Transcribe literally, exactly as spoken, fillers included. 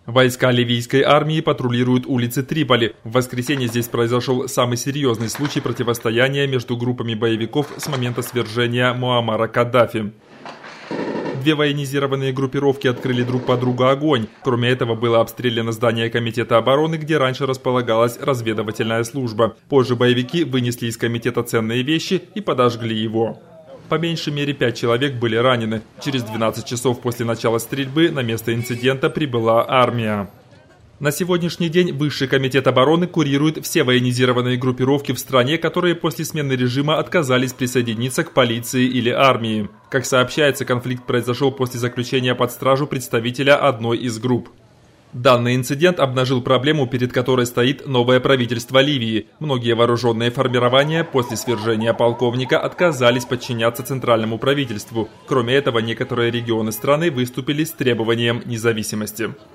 Войска ливийской армии патрулируют улицы Триполи. В воскресенье здесь произошел самый серьезный случай противостояния между группами боевиков с момента свержения Муаммара Каддафи. Две военизированные группировки открыли друг по другу огонь. Кроме этого, было обстреляно здание Комитета обороны, где раньше располагалась разведывательная служба. Позже боевики вынесли из комитета ценные вещи и подожгли его. По меньшей мере пять человек были ранены. Через двенадцать часов после начала стрельбы на место инцидента прибыла армия. На сегодняшний день Высший комитет обороны курирует все военизированные группировки в стране, которые после смены режима отказались присоединиться к полиции или армии. Как сообщается, конфликт произошел после заключения под стражу представителя одной из групп. Данный инцидент обнажил проблему, перед которой стоит новое правительство Ливии. Многие вооруженные формирования после свержения полковника отказались подчиняться центральному правительству. Кроме этого, некоторые регионы страны выступили с требованием независимости.